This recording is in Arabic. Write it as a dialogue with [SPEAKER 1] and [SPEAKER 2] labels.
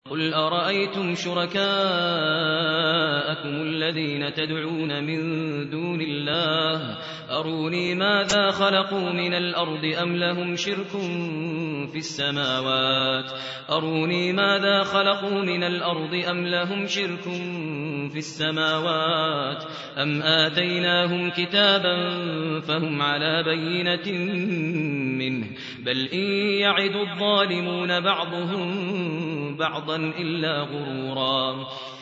[SPEAKER 1] قُلْ أَرَأَيْتُمْ شُرَكَاءَكُمُ الَّذِينَ تَدْعُونَ مِن دُونِ اللَّهِ أَرُونِي مَاذَا خَلَقُوا مِنَ الْأَرْضِ أَمْ لَهُمْ شِرْكٌ فِي السَّمَاوَاتِ أَمْ آتَيْنَاهُمْ كِتَابًا فَهُمْ عَلَىٰ بَيِّنَةٍ مِّنْهُ ۚ بَلْ إِن يَعِدُ الظَّالِمُونَ بَعْضُهُم بَعْضًا إِلَّا غُرُورًا